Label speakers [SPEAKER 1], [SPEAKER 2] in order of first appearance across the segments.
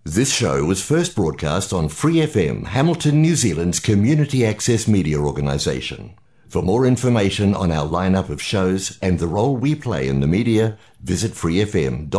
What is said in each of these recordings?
[SPEAKER 1] This show was first broadcast on Free FM, Hamilton, New Zealand's community access media organisation. For more information on our lineup of shows and the role we play in the media, visit freefm.org.nz.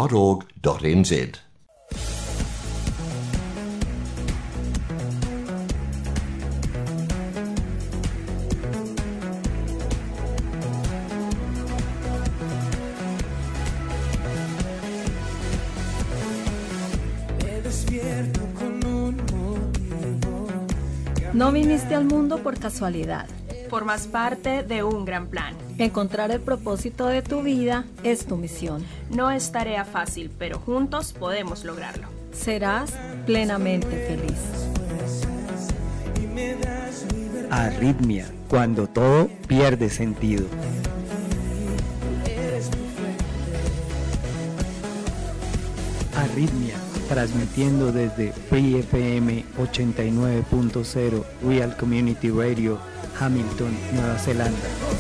[SPEAKER 2] No viniste al mundo por casualidad.
[SPEAKER 3] Formas parte de un gran plan.
[SPEAKER 2] Encontrar el propósito de tu vida es tu misión.
[SPEAKER 3] No es tarea fácil, pero juntos podemos lograrlo.
[SPEAKER 2] Serás plenamente feliz.
[SPEAKER 4] Arritmia, cuando todo pierde sentido. Arritmia, transmitiendo desde Free FM 89.0 Real Community Radio, Hamilton, Nueva Zelanda.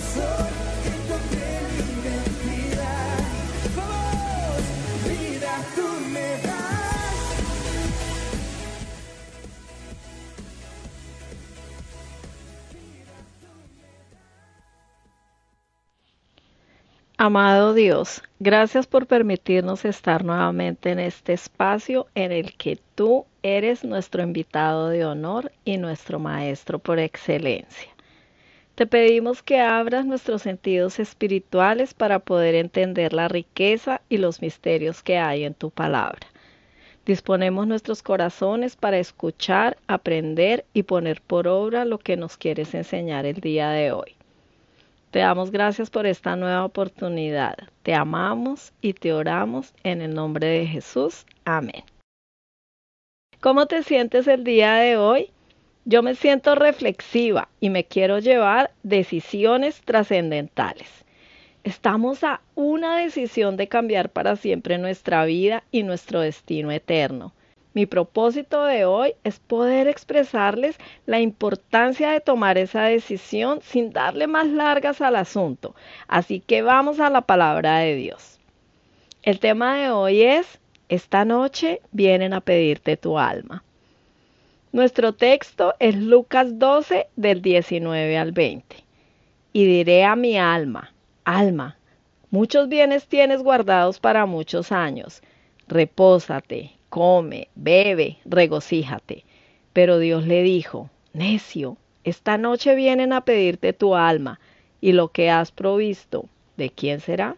[SPEAKER 5] Amado Dios, gracias por permitirnos estar nuevamente en este espacio en el que tú eres nuestro invitado de honor y nuestro maestro por excelencia. Te pedimos que abras nuestros sentidos espirituales para poder entender la riqueza y los misterios que hay en tu palabra. Disponemos nuestros corazones para escuchar, aprender y poner por obra lo que nos quieres enseñar el día de hoy. Te damos gracias por esta nueva oportunidad. Te amamos y te oramos en el nombre de Jesús. Amén. ¿Cómo te sientes el día de hoy? Yo me siento reflexiva y me quiero llevar decisiones trascendentales. Estamos a una decisión de cambiar para siempre nuestra vida y nuestro destino eterno. Mi propósito de hoy es poder expresarles la importancia de tomar esa decisión sin darle más largas al asunto. Así que vamos a la palabra de Dios. El tema de hoy es: esta noche vienen a pedirte tu alma. Nuestro texto es Lucas 12, del 19 al 20. Y diré a mi alma: alma, muchos bienes tienes guardados para muchos años. Repósate, come, bebe, regocíjate. Pero Dios le dijo: necio, esta noche vienen a pedirte tu alma, y lo que has provisto, ¿de quién será?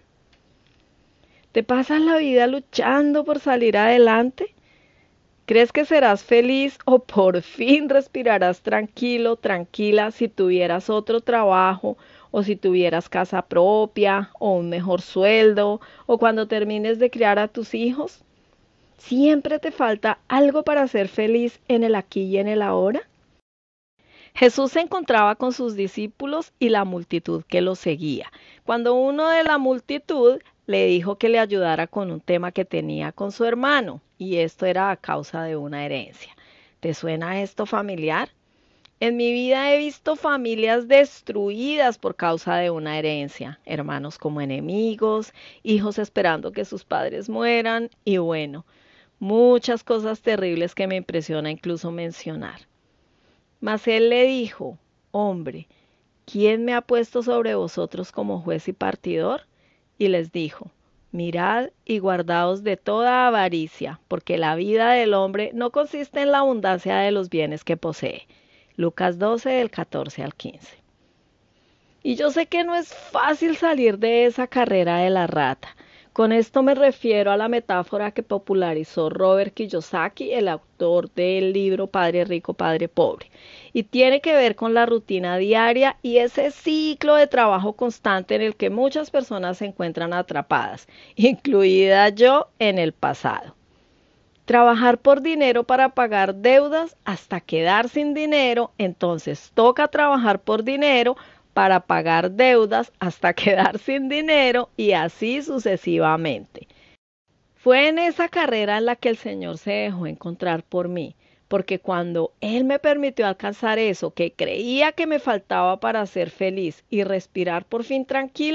[SPEAKER 5] ¿Te pasas la vida luchando por salir adelante? ¿Crees que serás feliz o por fin respirarás tranquilo, tranquila si tuvieras otro trabajo, o si tuvieras casa propia, o un mejor sueldo, o cuando termines de criar a tus hijos? ¿Siempre te falta algo para ser feliz en el aquí y en el ahora? Jesús se encontraba con sus discípulos y la multitud que lo seguía, cuando uno de la multitud le dijo que le ayudara con un tema que tenía con su hermano, y esto era a causa de una herencia. ¿Te suena esto familiar? En mi vida he visto familias destruidas por causa de una herencia, hermanos como enemigos, hijos esperando que sus padres mueran, y bueno, muchas cosas terribles que me impresiona incluso mencionar. Mas él le dijo: hombre, ¿quién me ha puesto sobre vosotros como juez y partidor? Y les dijo: mirad y guardaos de toda avaricia, porque la vida del hombre no consiste en la abundancia de los bienes que posee. Lucas 12, del 14 al 15. Y yo sé que no es fácil salir de esa carrera de la rata. Con esto me refiero a la metáfora que popularizó Robert Kiyosaki, el autor del libro Padre Rico, Padre Pobre, y tiene que ver con la rutina diaria y ese ciclo de trabajo constante en el que muchas personas se encuentran atrapadas, incluida yo en el pasado. Trabajar por dinero para pagar deudas hasta quedar sin dinero, entonces toca trabajar por dinero para pagar deudas hasta quedar sin dinero y así sucesivamente. Fue en esa carrera en la que el Señor se dejó encontrar por mí, porque cuando Él me permitió alcanzar eso que creía que me faltaba para ser feliz y respirar por fin tranquila,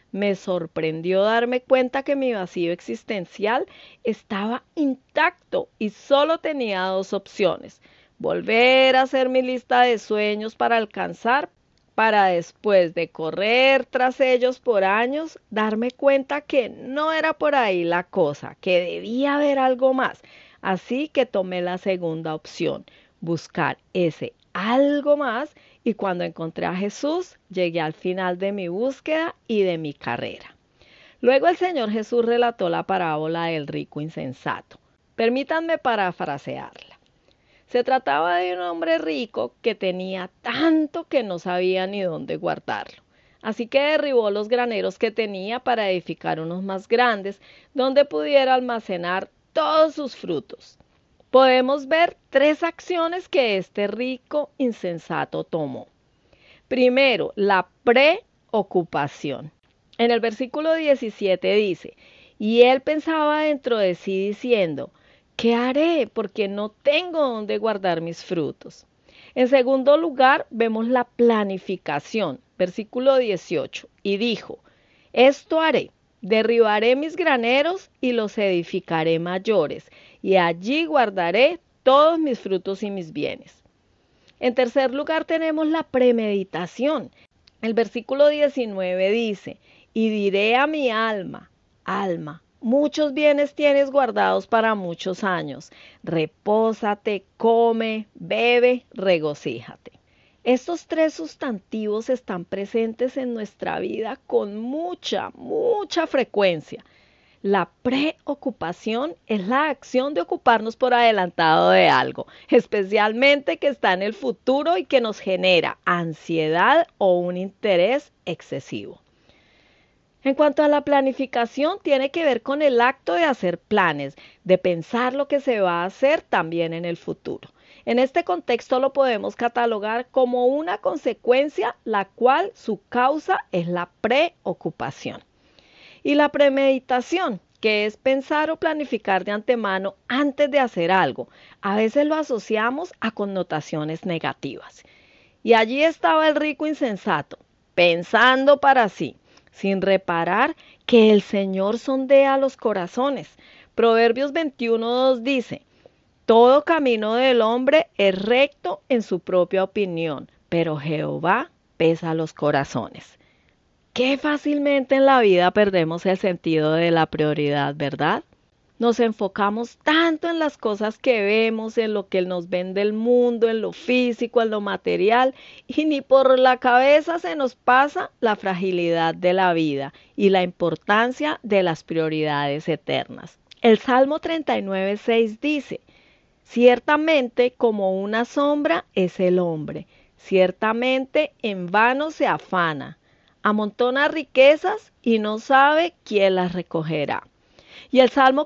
[SPEAKER 5] Me sorprendió darme cuenta que mi vacío existencial estaba intacto y solo tenía dos opciones: volver a hacer mi lista de sueños para alcanzar, para después de correr tras ellos por años, darme cuenta que no era por ahí la cosa, que debía haber algo más. Así que tomé la segunda opción, buscar ese algo más, y cuando encontré a Jesús, llegué al final de mi búsqueda y de mi carrera. Luego el Señor Jesús relató la parábola del rico insensato. Permítanme parafrasearla. Se trataba de un hombre rico que tenía tanto que no sabía ni dónde guardarlo. Así que derribó los graneros que tenía para edificar unos más grandes, donde pudiera almacenar todos sus frutos. Podemos ver tres acciones que este rico insensato tomó. Primero, la preocupación. En el versículo 17 dice: y él pensaba dentro de sí diciendo: ¿qué haré? Porque no tengo dónde guardar mis frutos. En segundo lugar, vemos la planificación. Versículo 18. Y dijo: esto haré. Derribaré mis graneros y los edificaré mayores, y allí guardaré todos mis frutos y mis bienes. En tercer lugar tenemos la premeditación. El versículo 19 dice: y diré a mi alma, alma, muchos bienes tienes guardados para muchos años. Repósate, come, bebe, regocíjate. Estos tres sustantivos están presentes en nuestra vida con mucha frecuencia. La preocupación es la acción de ocuparnos por adelantado de algo, especialmente que está en el futuro y que nos genera ansiedad o un interés excesivo. En cuanto a la planificación, tiene que ver con el acto de hacer planes, de pensar lo que se va a hacer también en el futuro. En este contexto lo podemos catalogar como una consecuencia, la cual su causa es la preocupación. Y la premeditación, que es pensar o planificar de antemano antes de hacer algo. A veces lo asociamos a connotaciones negativas. Y allí estaba el rico insensato, pensando para sí, sin reparar que el Señor sondea los corazones. Proverbios 21:2 dice: todo camino del hombre es recto en su propia opinión, pero Jehová pesa los corazones. Qué fácilmente en la vida perdemos el sentido de la prioridad, ¿verdad? Nos enfocamos tanto en las cosas que vemos, en lo que nos vende el mundo, en lo físico, en lo material, y ni por la cabeza se nos pasa la fragilidad de la vida y la importancia de las prioridades eternas. El Salmo 39:6 dice: ciertamente como una sombra es el hombre, ciertamente en vano se afana, amontona riquezas y no sabe quién las recogerá. Y el Salmo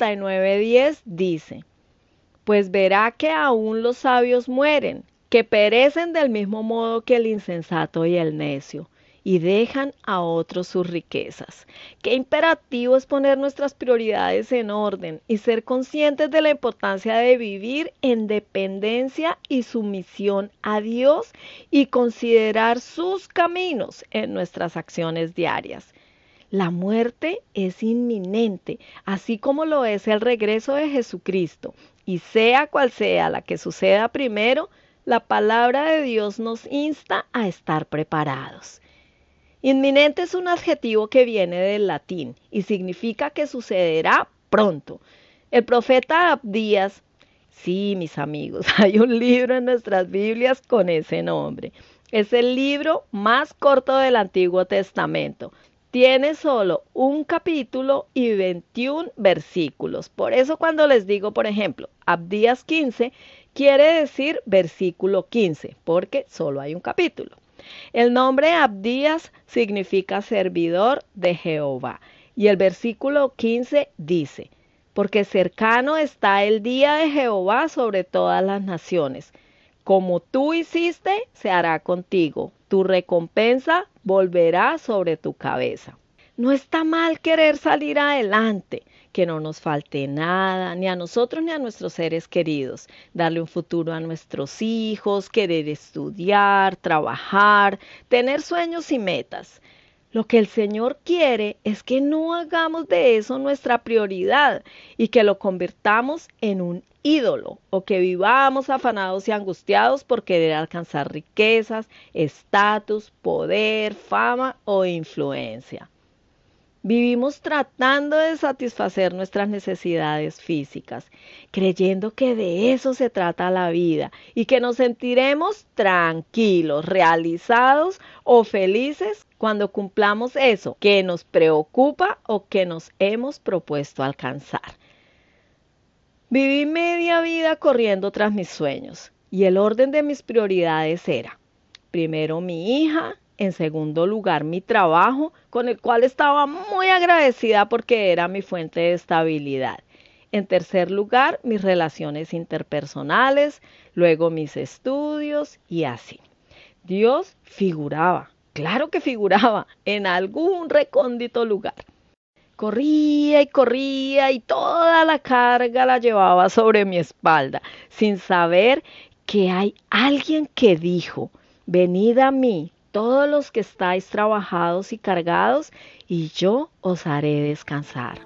[SPEAKER 5] 49:10 dice: pues verá que aún los sabios mueren, que perecen del mismo modo que el insensato y el necio, y dejan a otros sus riquezas. Qué imperativo es poner nuestras prioridades en orden y ser conscientes de la importancia de vivir en dependencia y sumisión a Dios y considerar sus caminos en nuestras acciones diarias. La muerte es inminente, así como lo es el regreso de Jesucristo, y sea cual sea la que suceda primero, la palabra de Dios nos insta a estar preparados. Inminente es un adjetivo que viene del latín y significa que sucederá pronto. El profeta Abdías, sí, mis amigos, hay un libro en nuestras Biblias con ese nombre. Es el libro más corto del Antiguo Testamento. Tiene solo un capítulo y 21 versículos. Por eso cuando les digo, por ejemplo, Abdías 15, quiere decir versículo 15, porque solo hay un capítulo. El nombre Abdías significa servidor de Jehová. Y el versículo 15 dice: porque cercano está el día de Jehová sobre todas las naciones. Como tú hiciste, se hará contigo. Tu recompensa volverá sobre tu cabeza. No está mal querer salir adelante, que no nos falte nada, ni a nosotros ni a nuestros seres queridos, darle un futuro a nuestros hijos, querer estudiar, trabajar, tener sueños y metas. Lo que el Señor quiere es que no hagamos de eso nuestra prioridad y que lo convirtamos en un ídolo o que vivamos afanados y angustiados por querer alcanzar riquezas, estatus, poder, fama o influencia. Vivimos tratando de satisfacer nuestras necesidades físicas, creyendo que de eso se trata la vida y que nos sentiremos tranquilos, realizados o felices cuando cumplamos eso que nos preocupa o que nos hemos propuesto alcanzar. Viví media vida corriendo tras mis sueños y el orden de mis prioridades era, primero mi hija, en segundo lugar, mi trabajo, con el cual estaba muy agradecida porque era mi fuente de estabilidad. En tercer lugar, mis relaciones interpersonales, luego mis estudios y así. Dios figuraba, claro que figuraba, en algún recóndito lugar. Corría y toda la carga la llevaba sobre mi espalda, sin saber que hay alguien que dijo, venid a mí, todos los que estáis trabajados y cargados, y yo os haré descansar.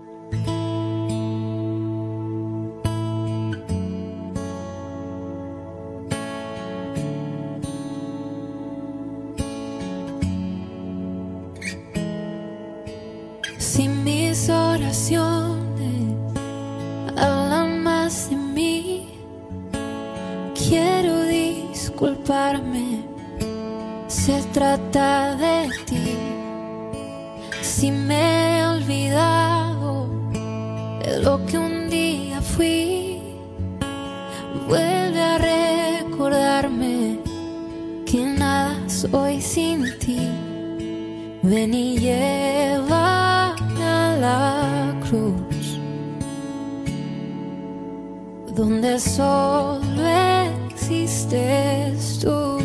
[SPEAKER 6] Si mis oraciones hablan más de mí, quiero disculparme. Se trata de ti. Si me he olvidado de lo que un día fui, vuelve a recordarme que nada soy sin ti. Ven y llévame a la cruz, donde solo existes tú.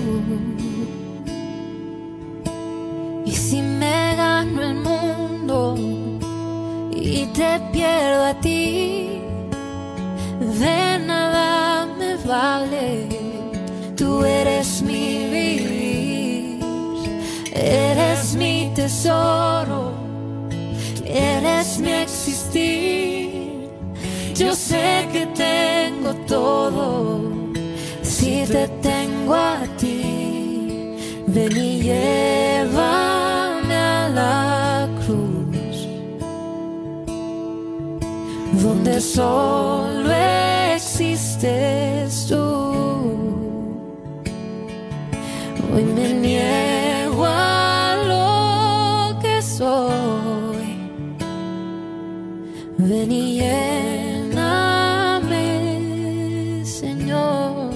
[SPEAKER 6] Y si me gano el mundo y te pierdo a ti, de nada me vale. Tú eres mi vivir, eres mi tesoro, eres mi existir. Yo sé que tengo todo si te tengo a ti. Ven y llévame a la cruz, donde solo existes tú. Hoy me niego a lo que soy. Ven y lléname, Señor.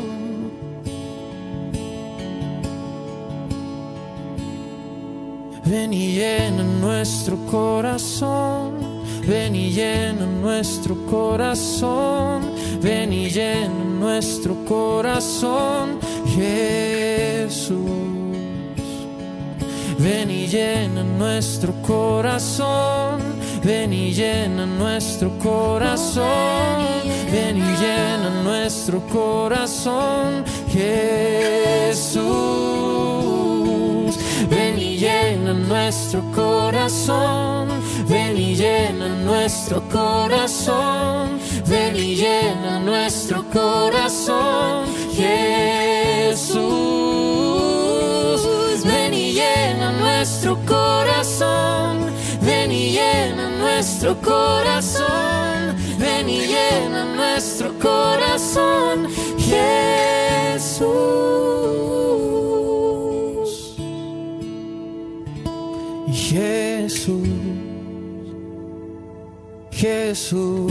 [SPEAKER 7] Ven y llena nuestro corazón, ven y llena nuestro corazón, ven y llena nuestro corazón, Jesús. Ven y llena nuestro corazón, ven y llena nuestro corazón, ven y llena nuestro corazón, Jesús. Ven y llena nuestro corazón, ven y llena nuestro corazón, ven y llena nuestro corazón, Jesús. Ven y llena nuestro corazón, ven y llena nuestro corazón, ven y llena nuestro corazón, Jesús. Jesús, Jesús,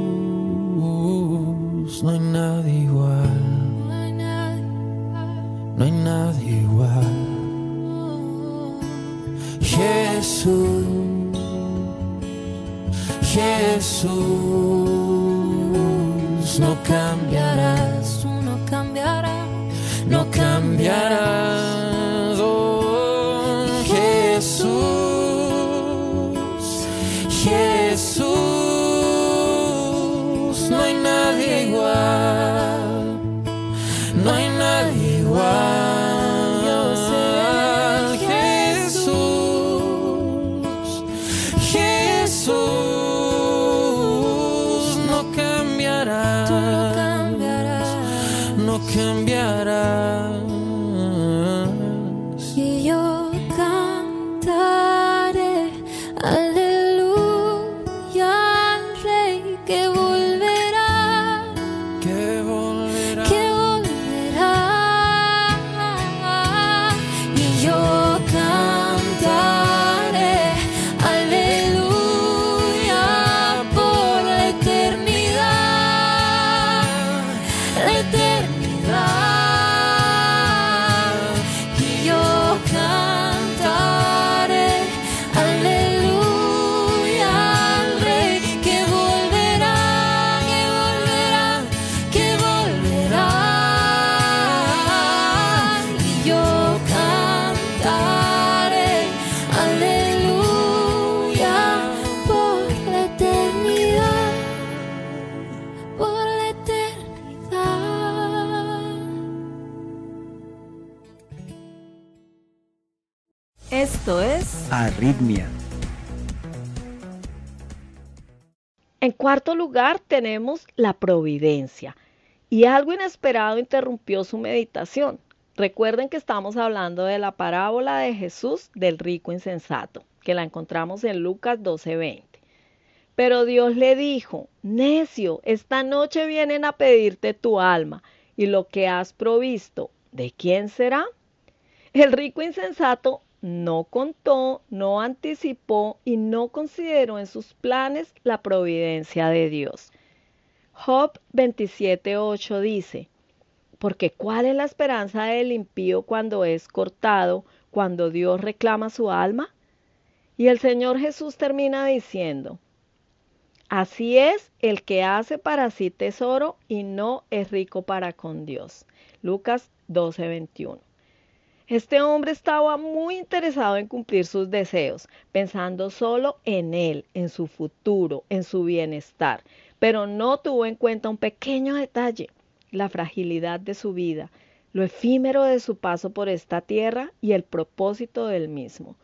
[SPEAKER 7] no hay nadie igual, no hay nadie igual. Jesús, Jesús, no cambiarás, tú no cambiarás, no cambiarás, oh, Jesús. Jesús, no hay nadie igual, no hay nadie igual. Jesús, cambiarás.
[SPEAKER 6] Y yo cantaré aleluya al Rey que volverá,
[SPEAKER 7] Que volverá.
[SPEAKER 6] que volverá. Y yo cantaré aleluya por la eternidad, la eternidad. Y yo cantaré aleluya al Rey que volverá, que volverá, que volverá. Y yo cantaré aleluya por la eternidad, por la eternidad.
[SPEAKER 2] Esto es
[SPEAKER 4] Arritmia.
[SPEAKER 5] En cuarto lugar tenemos la providencia. Y algo inesperado interrumpió su meditación. Recuerden que estamos hablando de la parábola de Jesús del rico insensato, que la encontramos en Lucas 12:20. Pero Dios le dijo: necio, esta noche vienen a pedirte tu alma, y lo que has provisto, ¿de quién será? El rico insensato no contó, no anticipó y no consideró en sus planes la providencia de Dios. Job 27:8 dice: porque ¿cuál es la esperanza del impío cuando es cortado, cuando Dios reclama su alma? Y el Señor Jesús termina diciendo: así es el que hace para sí tesoro y no es rico para con Dios. Lucas 12:21. Este hombre estaba muy interesado en cumplir sus deseos, pensando solo en él, en su futuro, en su bienestar, pero no tuvo en cuenta un pequeño detalle: la fragilidad de su vida, lo efímero de su paso por esta tierra y el propósito del mismo.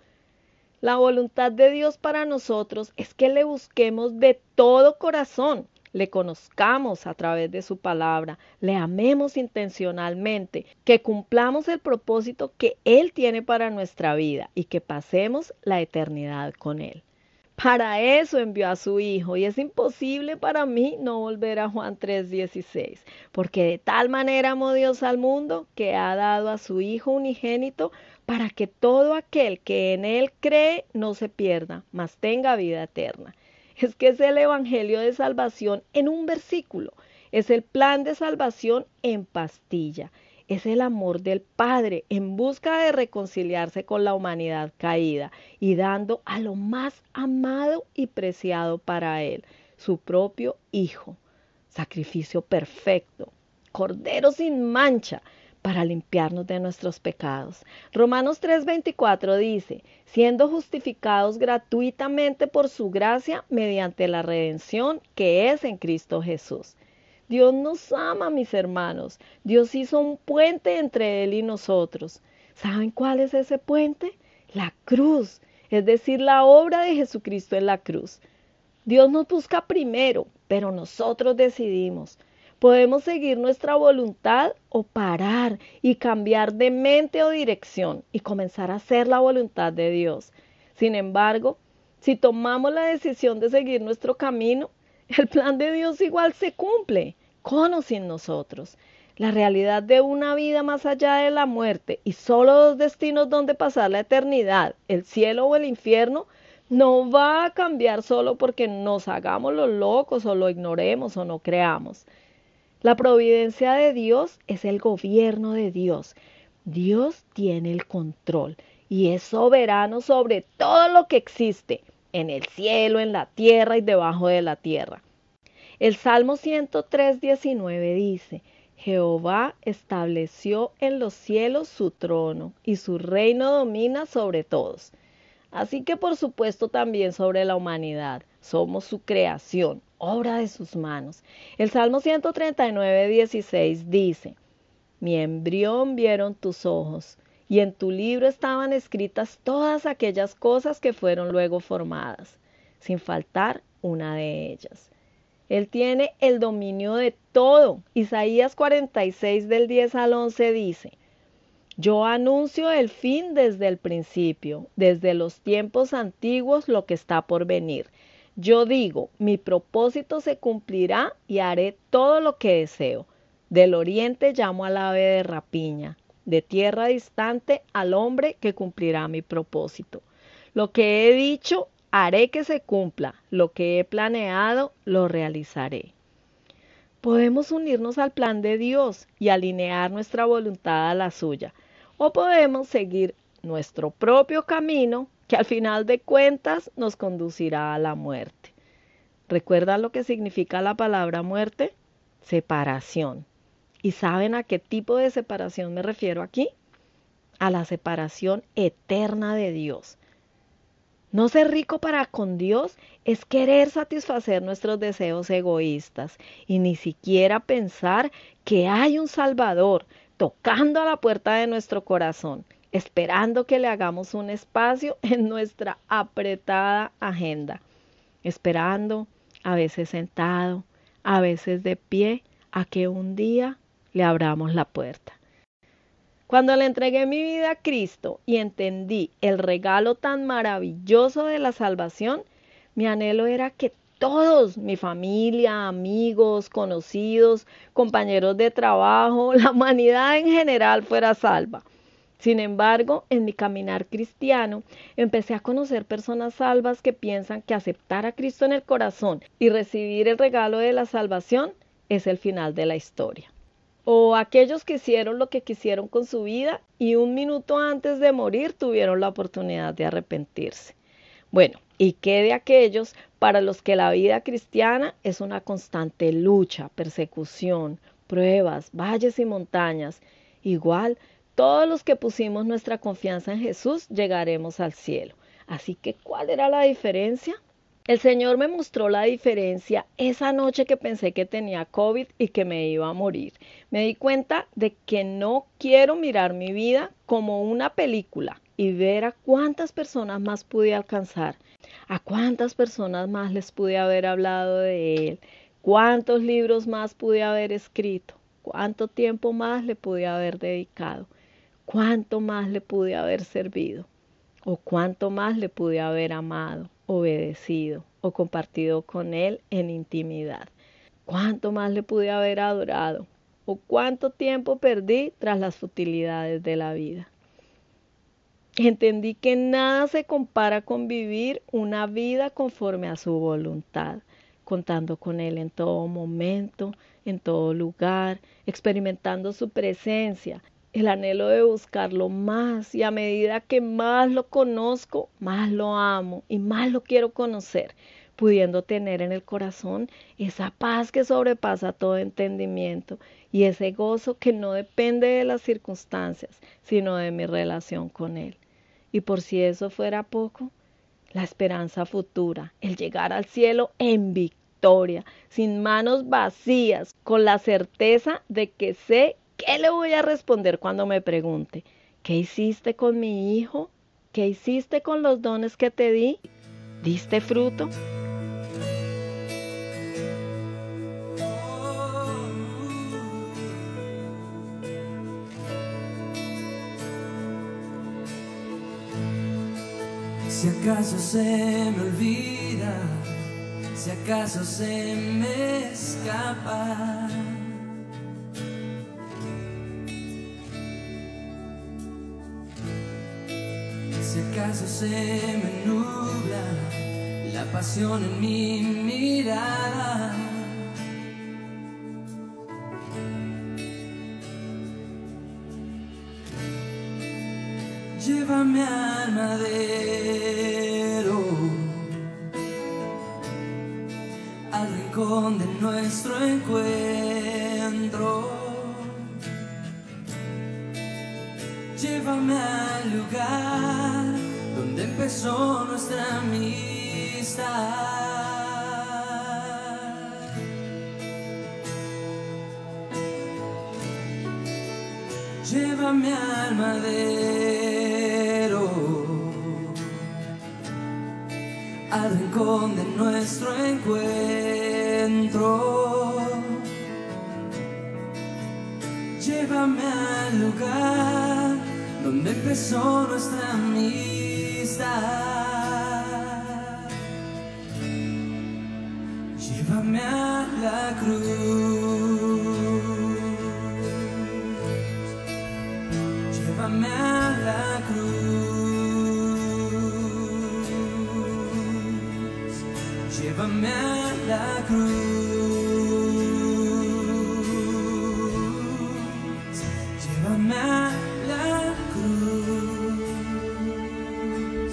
[SPEAKER 5] La voluntad de Dios para nosotros es que le busquemos de todo corazón, le conozcamos a través de su palabra, le amemos intencionalmente, que cumplamos el propósito que Él tiene para nuestra vida y que pasemos la eternidad con Él. Para eso envió a su Hijo, y es imposible para mí no volver a Juan 3:16, porque de tal manera amó Dios al mundo que ha dado a su Hijo unigénito para que todo aquel que en Él cree no se pierda, mas tenga vida eterna. Es que es el Evangelio de salvación en un versículo, es el plan de salvación en pastilla. Es el amor del Padre en busca de reconciliarse con la humanidad caída y dando a lo más amado y preciado para Él, su propio Hijo. Sacrificio perfecto, Cordero sin mancha, para limpiarnos de nuestros pecados. Romanos 3:24 dice: siendo justificados gratuitamente por su gracia mediante la redención que es en Cristo Jesús. Dios nos ama, mis hermanos. Dios hizo un puente entre Él y nosotros. ¿Saben cuál es ese puente? La cruz, es decir, la obra de Jesucristo en la cruz. Dios nos busca primero, pero nosotros decidimos. Podemos seguir nuestra voluntad o parar y cambiar de mente o dirección y comenzar a hacer la voluntad de Dios. Sin embargo, si tomamos la decisión de seguir nuestro camino, el plan de Dios igual se cumple, con o sin nosotros. La realidad de una vida más allá de la muerte y solo dos destinos donde pasar la eternidad, el cielo o el infierno, no va a cambiar solo porque nos hagamos los locos o lo ignoremos o no creamos. La providencia de Dios es el gobierno de Dios. Dios tiene el control y es soberano sobre todo lo que existe, en el cielo, en la tierra y debajo de la tierra. El Salmo 103:19 dice: Jehová estableció en los cielos su trono y su reino domina sobre todos. Así que por supuesto también sobre la humanidad. Somos su creación, obra de sus manos. El Salmo 139:16 dice: mi embrión vieron tus ojos, y en tu libro estaban escritas todas aquellas cosas que fueron luego formadas, sin faltar una de ellas. Él tiene el dominio de todo. Isaías 46 del 10 al 11 dice: Yo anuncio el fin desde el principio, desde los tiempos antiguos lo que está por venir. Yo digo, mi propósito se cumplirá y haré todo lo que deseo. Del oriente llamo al ave de rapiña, de tierra distante al hombre que cumplirá mi propósito. Lo que he dicho, haré que se cumpla. Lo que he planeado, lo realizaré. Podemos unirnos al plan de Dios y alinear nuestra voluntad a la suya. O podemos seguir nuestro propio camino, que al final de cuentas nos conducirá a la muerte. ¿Recuerdan lo que significa la palabra muerte? Separación. ¿Y saben a qué tipo de separación me refiero aquí? A la separación eterna de Dios. No ser rico para con Dios es querer satisfacer nuestros deseos egoístas y ni siquiera pensar que hay un Salvador tocando a la puerta de nuestro corazón, esperando que le hagamos un espacio en nuestra apretada agenda, esperando, a veces sentado, a veces de pie, a que un día le abramos la puerta. Cuando le entregué mi vida a Cristo y entendí el regalo tan maravilloso de la salvación, mi anhelo era que todos, mi familia, amigos, conocidos, compañeros de trabajo, la humanidad en general fuera salva. Sin embargo, en mi caminar cristiano, empecé a conocer personas salvas que piensan que aceptar a Cristo en el corazón y recibir el regalo de la salvación es el final de la historia. O aquellos que hicieron lo que quisieron con su vida y un minuto antes de morir tuvieron la oportunidad de arrepentirse. Bueno, ¿y qué de aquellos para los que la vida cristiana es una constante lucha, persecución, pruebas, valles y montañas? Igual, todos los que pusimos nuestra confianza en Jesús llegaremos al cielo. Así que, ¿cuál era la diferencia? El Señor me mostró la diferencia esa noche que pensé que tenía COVID y que me iba a morir. Me di cuenta de que no quiero mirar mi vida como una película y ver a cuántas personas más pude alcanzar, a cuántas personas más les pude haber hablado de Él, cuántos libros más pude haber escrito, cuánto tiempo más le pude haber dedicado, cuánto más le pude haber servido o cuánto más le pude haber amado, obedecido o compartido con Él en intimidad. Cuánto más le pude haber adorado o cuánto tiempo perdí tras las futilidades de la vida. Entendí que nada se compara con vivir una vida conforme a su voluntad, contando con Él en todo momento, en todo lugar, experimentando su presencia, el anhelo de buscarlo más, y a medida que más lo conozco, más lo amo y más lo quiero conocer, pudiendo tener en el corazón esa paz que sobrepasa todo entendimiento y ese gozo que no depende de las circunstancias, sino de mi relación con Él. Y por si eso fuera poco, la esperanza futura, el llegar al cielo en victoria, sin manos vacías, con la certeza de que sé ¿qué le voy a responder cuando me pregunte? ¿Qué hiciste con mi hijo? ¿Qué hiciste con los dones que te di? ¿Diste fruto?
[SPEAKER 7] Si acaso se me olvida, si acaso se me escapa, si acaso se me nubla la pasión en mi mirada, llévame al madero, al rincón de nuestro encuentro. Llévame al lugar donde empezó nuestra amistad. Llévame al madero, al rincón de nuestro encuentro. encuentro. Llévame al lugar donde empezó nuestra amistad. Llévame a la cruz. Llévame a la cruz. Llévame a la cruz. Llévame a la cruz.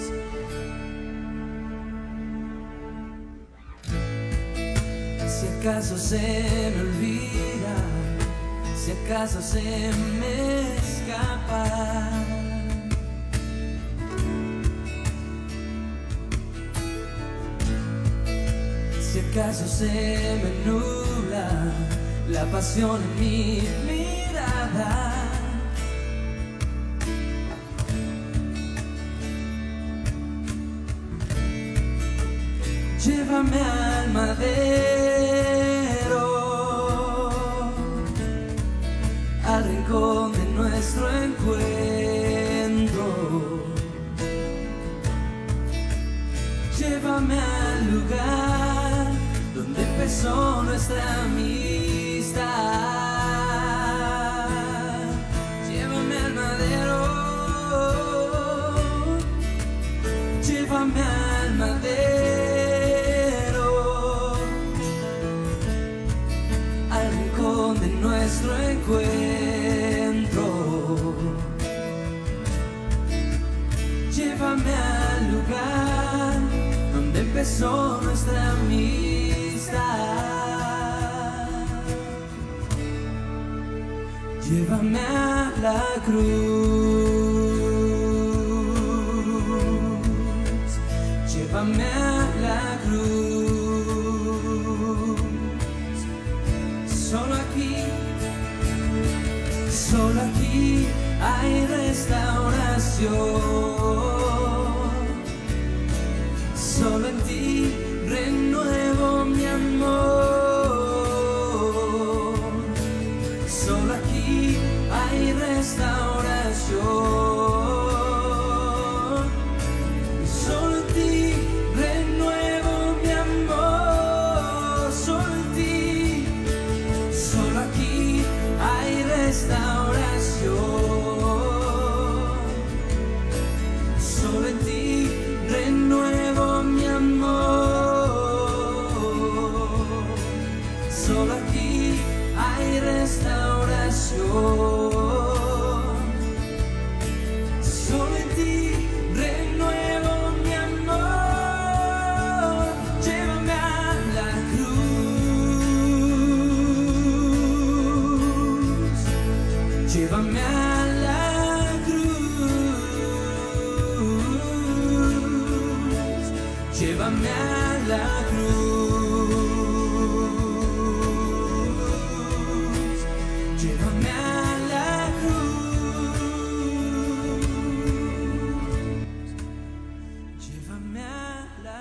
[SPEAKER 7] Si acaso se me olvida, si acaso se me escapa, si acaso se me nubla la pasión en mi mirada, llévame al madero, al rincón de nuestro encuentro. Llévame al lugar donde empezó nuestra amistad. Llévame al madero, llévame al madero, al rincón de nuestro encuentro. Llévame al lugar donde empezó nuestra amistad. Llévame a la cruz. Llévame a la cruz. Solo aquí hay restauración. Solo en ti renuevo mi amor. Solo aquí hay restauración. Solo en ti renuevo mi amor. Solo en ti, solo aquí hay restauración. Solo en ti renuevo mi amor. Solo aquí hay restauración. Solo en ti renuevo mi amor. Llévame a la cruz. Llévame a la cruz. Llévame a la cruz. Llévame a la cruz. Llévame a la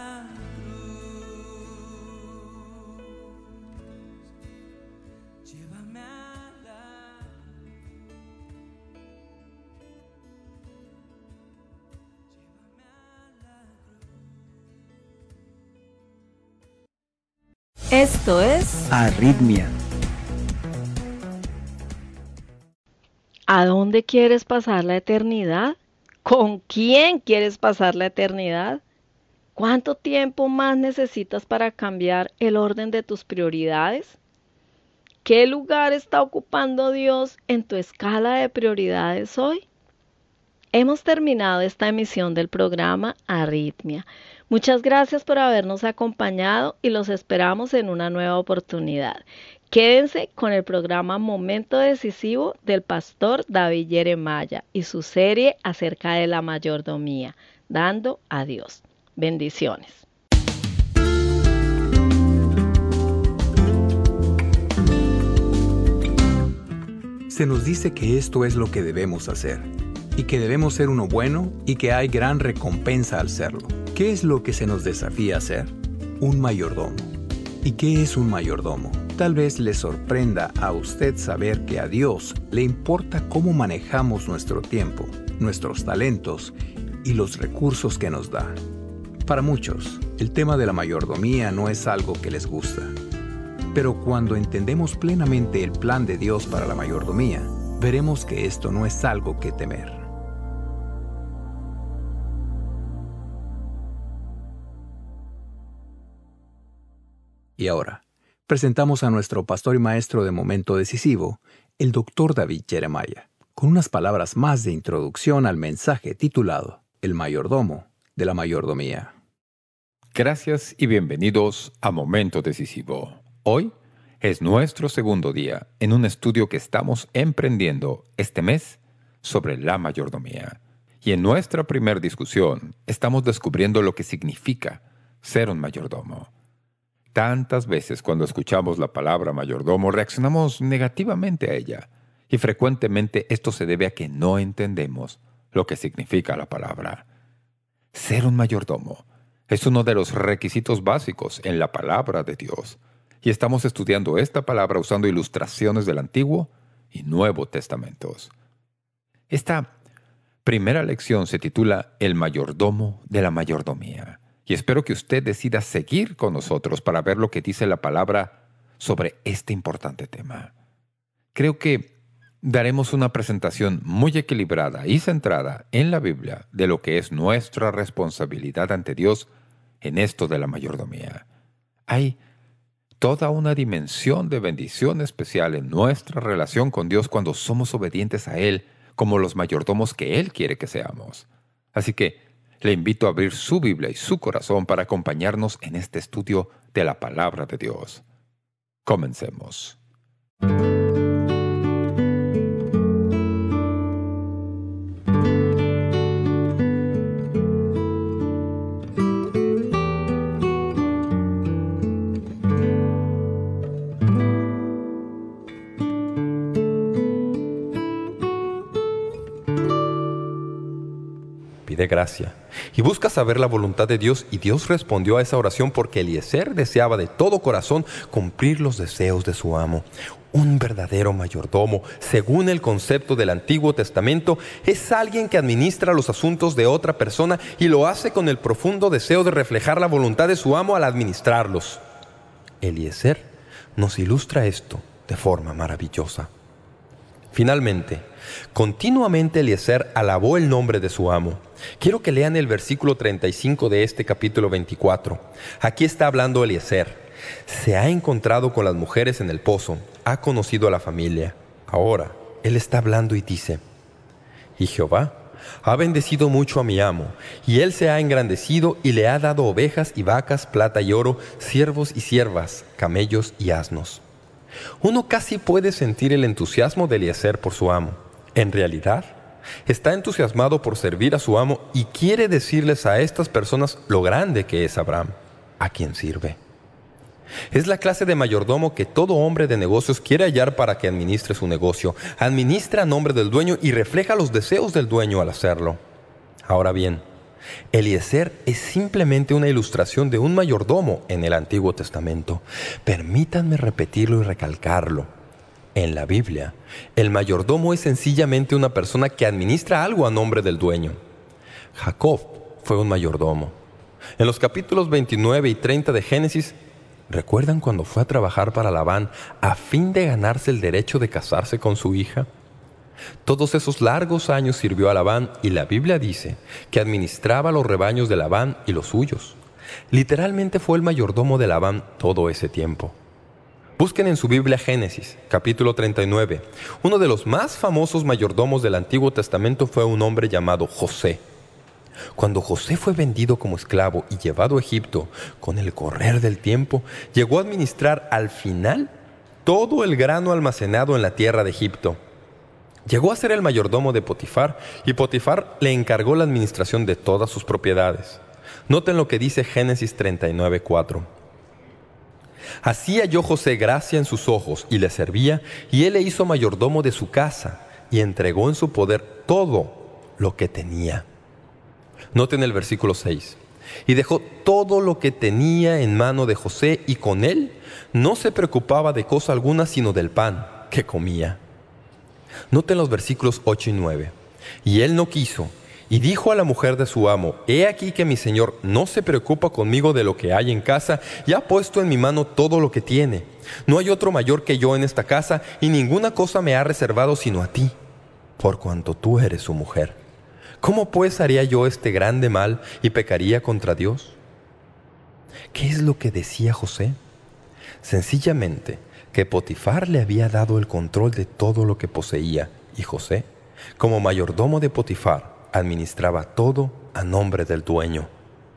[SPEAKER 7] cruz. Llévame a la
[SPEAKER 2] Esto es
[SPEAKER 4] Arritmia.
[SPEAKER 5] ¿A dónde quieres pasar la eternidad? ¿Con quién quieres pasar la eternidad? ¿Cuánto tiempo más necesitas para cambiar el orden de tus prioridades? ¿Qué lugar está ocupando Dios en tu escala de prioridades hoy? Hemos terminado esta emisión del programa Arritmia. Muchas gracias por habernos acompañado y los esperamos en una nueva oportunidad. Quédense con el programa Momento Decisivo del pastor David Jeremiah y su serie acerca de la mayordomía, dando a Dios. Bendiciones.
[SPEAKER 8] Se nos dice que esto es lo que debemos hacer, y que debemos ser uno bueno y que hay gran recompensa al serlo. ¿Qué es lo que se nos desafía a ser? Un mayordomo. ¿Y qué es un mayordomo? Tal vez le sorprenda a usted saber que a Dios le importa cómo manejamos nuestro tiempo, nuestros talentos y los recursos que nos da. Para muchos, el tema de la mayordomía no es algo que les gusta. Pero cuando entendemos plenamente el plan de Dios para la mayordomía, veremos que esto no es algo que temer. Y ahora, presentamos a nuestro pastor y maestro de Momento Decisivo, el Dr. David Jeremiah, con unas palabras más de introducción al mensaje titulado El mayordomo de la mayordomía.
[SPEAKER 9] Gracias y bienvenidos a Momento Decisivo. Hoy es nuestro segundo día en un estudio que estamos emprendiendo este mes sobre la mayordomía. Y en nuestra primera discusión estamos descubriendo lo que significa ser un mayordomo. Tantas veces cuando escuchamos la palabra mayordomo reaccionamos negativamente a ella, y frecuentemente esto se debe a que no entendemos lo que significa la palabra. Ser un mayordomo es uno de los requisitos básicos en la palabra de Dios, y estamos estudiando esta palabra usando ilustraciones del Antiguo y Nuevo Testamentos. Esta primera lección se titula El mayordomo de la mayordomía. Y espero que usted decida seguir con nosotros para ver lo que dice la palabra sobre este importante tema. Creo que daremos una presentación muy equilibrada y centrada en la Biblia de lo que es nuestra responsabilidad ante Dios en esto de la mayordomía. Hay toda una dimensión de bendición especial en nuestra relación con Dios cuando somos obedientes a Él como los mayordomos que Él quiere que seamos. Así que le invito a abrir su Biblia y su corazón para acompañarnos en este estudio de la Palabra de Dios. Comencemos.
[SPEAKER 10] De gracia, y busca saber la voluntad de Dios, y Dios respondió a esa oración porque Eliezer deseaba de todo corazón cumplir los deseos de su amo. Un verdadero mayordomo, según el concepto del Antiguo Testamento, es alguien que administra los asuntos de otra persona y lo hace con el profundo deseo de reflejar la voluntad de su amo al administrarlos. Eliezer nos ilustra esto de forma maravillosa. Finalmente, continuamente Eliezer alabó el nombre de su amo. Quiero que lean el versículo 35 de este capítulo 24. Aquí está hablando Eliezer. Se ha encontrado con las mujeres en el pozo, ha conocido a la familia. Ahora, él está hablando y dice: Y Jehová ha bendecido mucho a mi amo, y él se ha engrandecido y le ha dado ovejas y vacas, plata y oro, siervos y siervas, camellos y asnos. Uno casi puede sentir el entusiasmo de Eliezer por su amo. En realidad, está entusiasmado por servir a su amo y quiere decirles a estas personas lo grande que es Abraham, a quien sirve. Es la clase de mayordomo que todo hombre de negocios quiere hallar para que administre su negocio. Administra a nombre del dueño y refleja los deseos del dueño al hacerlo. Ahora bien, Eliezer es simplemente una ilustración de un mayordomo en el Antiguo Testamento. Permítanme repetirlo y recalcarlo. En la Biblia, el mayordomo es sencillamente una persona que administra algo a nombre del dueño. Jacob fue un mayordomo. En los capítulos 29 y 30 de Génesis, ¿recuerdan cuando fue a trabajar para Labán a fin de ganarse el derecho de casarse con su hija? Todos esos largos años sirvió a Labán y la Biblia dice que administraba los rebaños de Labán y los suyos. Literalmente fue el mayordomo de Labán todo ese tiempo. Busquen en su Biblia Génesis, capítulo 39. Uno de los más famosos mayordomos del Antiguo Testamento fue un hombre llamado José. Cuando José fue vendido como esclavo y llevado a Egipto, con el correr del tiempo, llegó a administrar al final todo el grano almacenado en la tierra de Egipto. Llegó a ser el mayordomo de Potifar, y Potifar le encargó la administración de todas sus propiedades. Noten lo que dice Génesis 39:4. Así halló José gracia en sus ojos, y le servía, y él le hizo mayordomo de su casa, y entregó en su poder todo lo que tenía. Noten el versículo 6. y dejó todo lo que tenía en mano de José, y con él no se preocupaba de cosa alguna sino del pan que comía. Noten los versículos 8 y 9. Y él no quiso, y dijo a la mujer de su amo: he aquí que mi señor no se preocupa conmigo de lo que hay en casa, y ha puesto en mi mano todo lo que tiene. No hay otro mayor que yo en esta casa, y ninguna cosa me ha reservado sino a ti, por cuanto tú eres su mujer. ¿Cómo pues haría yo este grande mal y pecaría contra Dios? ¿Qué es lo que decía José? Sencillamente que Potifar le había dado el control de todo lo que poseía, y José, como mayordomo de Potifar, administraba todo a nombre del dueño.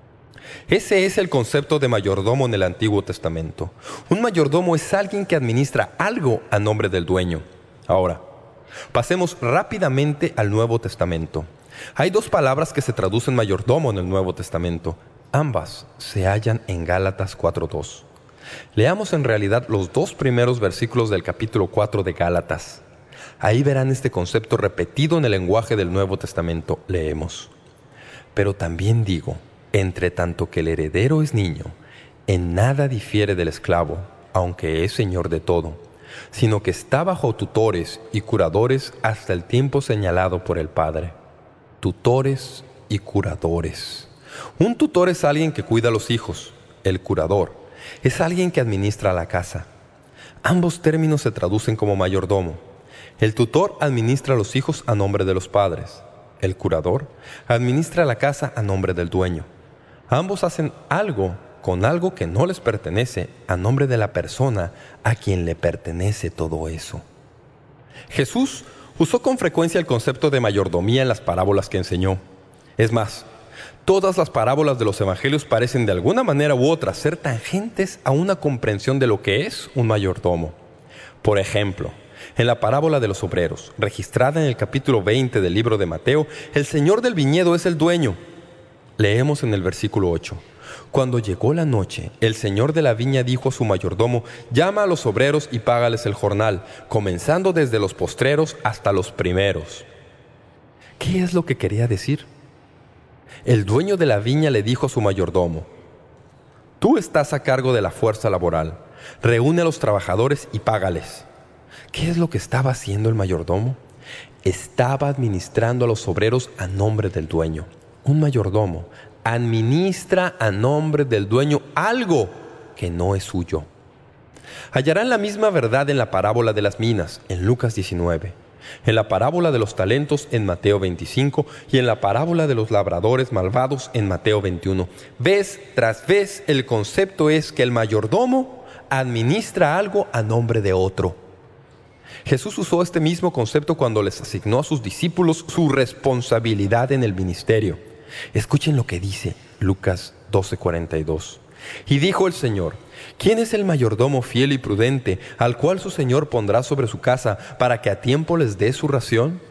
[SPEAKER 10] Ese es el concepto de mayordomo en el Antiguo Testamento. Un mayordomo es alguien que administra algo a nombre del dueño. Ahora, pasemos rápidamente al Nuevo Testamento. Hay dos palabras que se traducen mayordomo en el Nuevo Testamento. Ambas se hallan en Gálatas 4:2. Leamos en realidad los dos primeros versículos del capítulo 4 de Gálatas. Ahí verán este concepto repetido en el lenguaje del Nuevo Testamento. Leemos: pero también digo, entre tanto que el heredero es niño, en nada difiere del esclavo, aunque es señor de todo, sino que está bajo tutores y curadores hasta el tiempo señalado por el Padre. Tutores y curadores. Un tutor es alguien que cuida a los hijos. El curador es alguien que administra la casa. Ambos términos se traducen como mayordomo. El tutor administra a los hijos a nombre de los padres. El curador administra la casa a nombre del dueño. Ambos hacen algo con algo que no les pertenece a nombre de la persona a quien le pertenece todo eso. Jesús usó con frecuencia el concepto de mayordomía en las parábolas que enseñó. Es más, todas las parábolas de los evangelios parecen de alguna manera u otra ser tangentes a una comprensión de lo que es un mayordomo. Por ejemplo, en la parábola de los obreros, registrada en el capítulo 20 del libro de Mateo, el señor del viñedo es el dueño. Leemos en el versículo 8. Cuando llegó la noche, el señor de la viña dijo a su mayordomo: llama a los obreros y págales el jornal, comenzando desde los postreros hasta los primeros. ¿Qué es lo que quería decir? El dueño de la viña le dijo a su mayordomo: tú estás a cargo de la fuerza laboral, reúne a los trabajadores y págales. ¿Qué es lo que estaba haciendo el mayordomo? Estaba administrando a los obreros a nombre del dueño. Un mayordomo administra a nombre del dueño algo que no es suyo. Hallarán la misma verdad en la parábola de las minas, en Lucas 19, en la parábola de los talentos, en Mateo 25, y en la parábola de los labradores malvados, en Mateo 21. Vez tras vez, el concepto es que el mayordomo administra algo a nombre de otro. Jesús usó este mismo concepto cuando les asignó a sus discípulos su responsabilidad en el ministerio. Escuchen lo que dice Lucas 12:42. Y dijo el Señor: ¿quién es el mayordomo fiel y prudente, al cual su Señor pondrá sobre su casa para que a tiempo les dé su ración?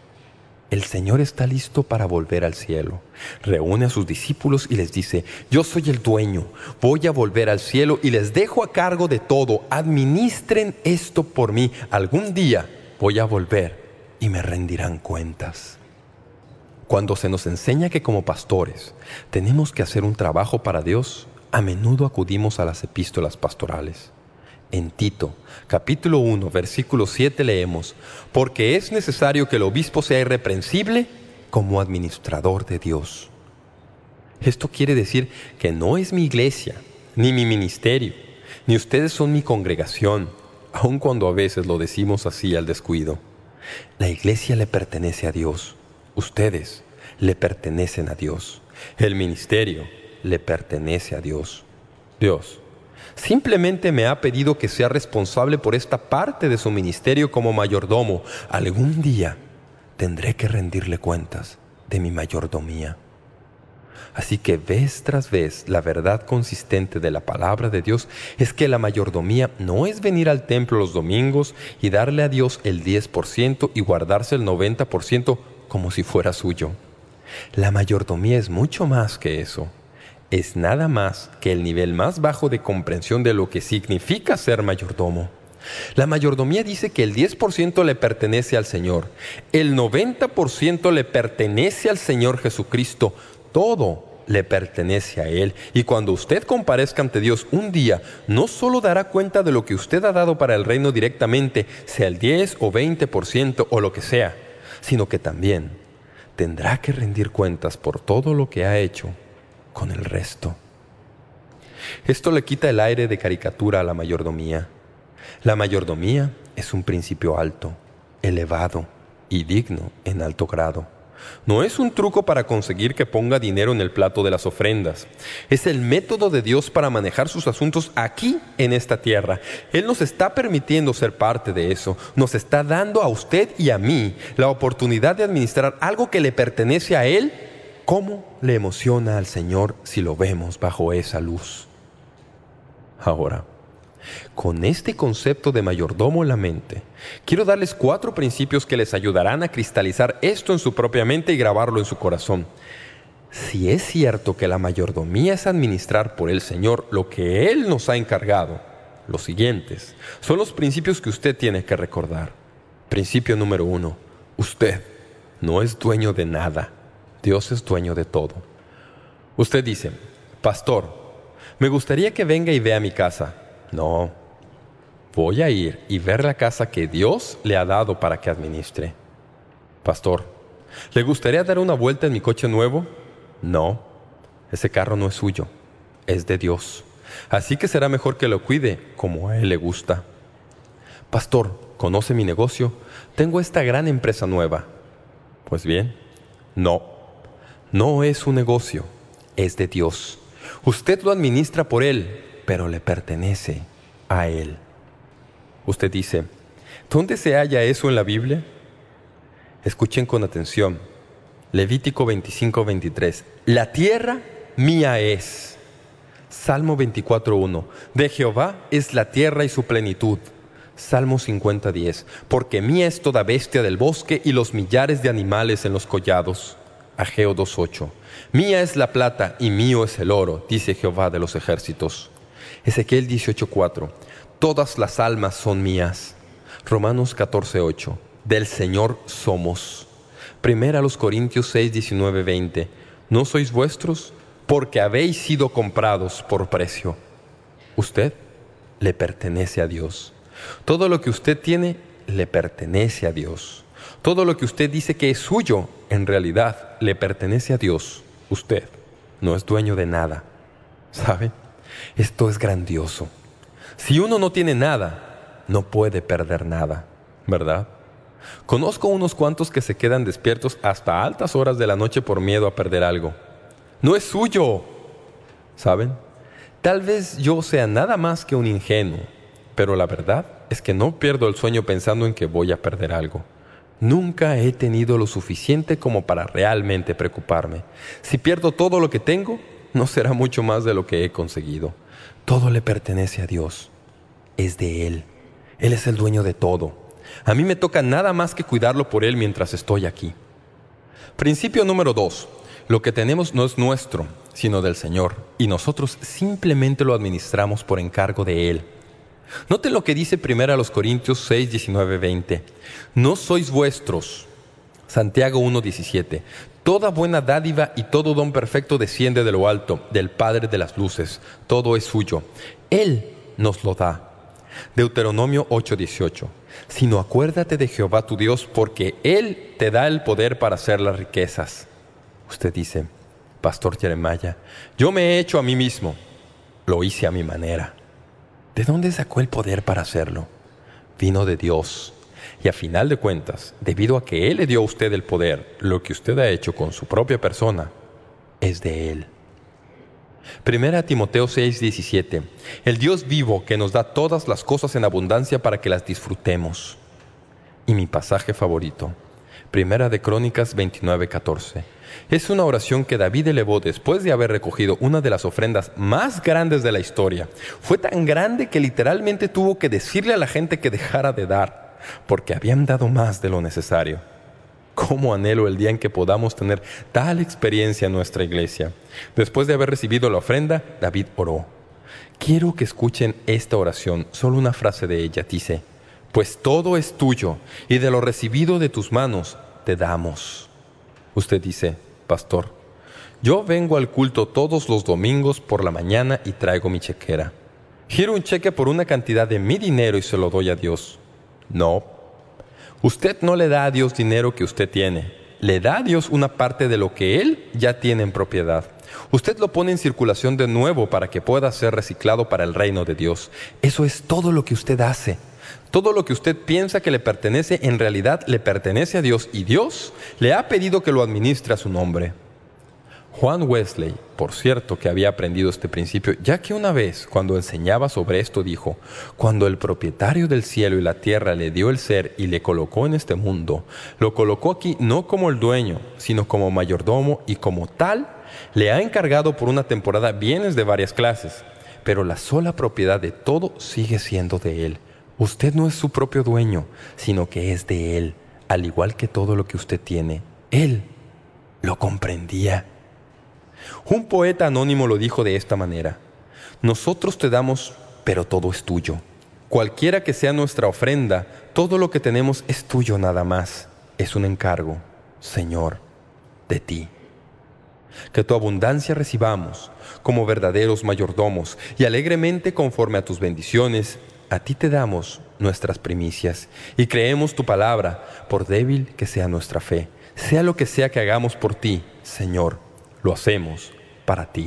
[SPEAKER 10] El Señor está listo para volver al cielo. Reúne a sus discípulos y les dice: yo soy el dueño, voy a volver al cielo y les dejo a cargo de todo. Administren esto por mí. Algún día voy a volver y me rendirán cuentas. Cuando se nos enseña que como pastores tenemos que hacer un trabajo para Dios, a menudo acudimos a las epístolas pastorales. En Tito, capítulo 1, versículo 7 leemos: porque es necesario que el obispo sea irreprensible como administrador de Dios. Esto quiere decir que no es mi iglesia, ni mi ministerio, ni ustedes son mi congregación, aun cuando a veces lo decimos así al descuido. La iglesia le pertenece a Dios. Ustedes le pertenecen a Dios. El ministerio le pertenece a Dios. Dios simplemente me ha pedido que sea responsable por esta parte de su ministerio como mayordomo. Algún día tendré que rendirle cuentas de mi mayordomía. Así que vez tras vez la verdad consistente de la palabra de Dios es que la mayordomía no es venir al templo los domingos y darle a Dios el 10% y guardarse el 90% como si fuera suyo. La mayordomía es mucho más que eso. Es nada más que el nivel más bajo de comprensión de lo que significa ser mayordomo. La mayordomía dice que el 10% le pertenece al Señor, el 90% le pertenece al Señor Jesucristo. Todo le pertenece a Él. Y cuando usted comparezca ante Dios un día, no solo dará cuenta de lo que usted ha dado para el reino directamente, sea el 10 o 20% o lo que sea, sino que también tendrá que rendir cuentas por todo lo que ha hecho con el resto. Esto le quita el aire de caricatura a la mayordomía. La mayordomía es un principio alto, elevado y digno en alto grado. No es un truco para conseguir que ponga dinero en el plato de las ofrendas. Es el método de Dios para manejar sus asuntos aquí en esta tierra. Él nos está permitiendo ser parte de eso. Nos está dando a usted y a mí la oportunidad de administrar algo que le pertenece a Él. ¿Cómo le emociona al Señor si lo vemos bajo esa luz? Ahora, con este concepto de mayordomo en la mente, quiero darles 4 principios que les ayudarán a cristalizar esto en su propia mente y grabarlo en su corazón. Si es cierto que la mayordomía es administrar por el Señor lo que Él nos ha encargado, los siguientes son los principios que usted tiene que recordar. Principio número 1. Usted no es dueño de nada. Dios es dueño de todo. Usted dice, pastor, me gustaría que venga y vea mi casa. No, voy a ir y ver la casa que Dios le ha dado para que administre. Pastor, ¿le gustaría dar una vuelta en mi coche nuevo? No, ese carro no es suyo, es de Dios. Así que será mejor que lo cuide como a Él le gusta. Pastor, ¿conoce mi negocio? Tengo esta gran empresa nueva. Pues bien, no es su negocio, es de Dios. Usted lo administra por Él, pero le pertenece a Él. Usted dice, ¿dónde se halla eso en la Biblia? Escuchen con atención. Levítico 25:23. La tierra mía es. Salmo 24:1. De Jehová es la tierra y su plenitud. Salmo 50:10. Porque mía es toda bestia del bosque y los millares de animales en los collados. Ageo 2:8. Mía es la plata y mío es el oro, dice Jehová de los ejércitos. Ezequiel 18:4. Todas las almas son mías. Romanos 14:8. Del Señor somos. Primera a los Corintios 6:19-20. ¿No sois vuestros? Porque habéis sido comprados por precio. Usted le pertenece a Dios. Todo lo que usted tiene le pertenece a Dios. Todo lo que usted dice que es suyo, en realidad le pertenece a Dios. Usted no es dueño de nada. ¿Sabe? Esto es grandioso. Si uno no tiene nada, no puede perder nada, ¿verdad? Conozco unos cuantos que se quedan despiertos hasta altas horas de la noche por miedo a perder algo. No es suyo, ¿saben? Tal vez yo sea nada más que un ingenuo, pero la verdad es que no pierdo el sueño pensando en que voy a perder algo. Nunca he tenido lo suficiente como para realmente preocuparme. Si pierdo todo lo que tengo, no será mucho más de lo que he conseguido. Todo le pertenece a Dios. Es de Él. Él es el dueño de todo. A mí me toca nada más que cuidarlo por Él mientras estoy aquí. Principio número 2. Lo que tenemos no es nuestro, sino del Señor, y nosotros simplemente lo administramos por encargo de Él. Noten lo que dice 1 Corintios 6:19-20. No sois vuestros. Santiago 1:17. Toda buena dádiva y todo don perfecto desciende de lo alto, del Padre de las luces. Todo es suyo. Él nos lo da. Deuteronomio 8:18. Sino acuérdate de Jehová tu Dios, porque Él te da el poder para hacer las riquezas. Usted dice, Pastor Jeremiah, yo me he hecho a mí mismo. Lo hice a mi manera. ¿De dónde sacó el poder para hacerlo? Vino de Dios. Y a final de cuentas, debido a que Él le dio a usted el poder, lo que usted ha hecho con su propia persona es de Él. 1 Timoteo 6:17. El Dios vivo que nos da todas las cosas en abundancia para que las disfrutemos. Y mi pasaje favorito, 1 de Crónicas 29:14. Es una oración que David elevó después de haber recogido una de las ofrendas más grandes de la historia. Fue tan grande que literalmente tuvo que decirle a la gente que dejara de dar, porque habían dado más de lo necesario. ¿Cómo anhelo el día en que podamos tener tal experiencia en nuestra iglesia? Después de haber recibido la ofrenda, David oró. Quiero que escuchen esta oración, solo una frase de ella. Dice, pues todo es tuyo, y de lo recibido de tus manos te damos. Usted dice, Pastor, Yo vengo al culto todos los domingos por la mañana y traigo mi chequera. Giro un cheque por una cantidad de mi dinero y se lo doy a Dios. No. Usted no le da a Dios dinero que usted tiene. Le da a Dios una parte de lo que Él ya tiene en propiedad. Usted lo pone en circulación de nuevo para que pueda ser reciclado para el reino de Dios. Eso es todo lo que usted hace. Todo lo que usted piensa que le pertenece, en realidad le pertenece a Dios, y Dios le ha pedido que lo administre a su nombre. Juan Wesley, por cierto, que había aprendido este principio, ya que una vez, cuando enseñaba sobre esto, dijo: cuando el propietario del cielo y la tierra le dio el ser y le colocó en este mundo, lo colocó aquí no como el dueño, sino como mayordomo, y como tal, le ha encargado por una temporada bienes de varias clases, pero la sola propiedad de todo sigue siendo de Él. Usted no es su propio dueño, sino que es de Él, al igual que todo lo que usted tiene. Él lo comprendía. Un poeta anónimo lo dijo de esta manera: nosotros te damos, pero todo es tuyo. Cualquiera que sea nuestra ofrenda, todo lo que tenemos es tuyo nada más. Es un encargo, Señor, de ti. Que tu abundancia recibamos como verdaderos mayordomos, y alegremente, conforme a tus bendiciones, a ti te damos nuestras primicias, y creemos tu palabra, por débil que sea nuestra fe. Sea lo que sea que hagamos por ti, Señor, lo hacemos para ti.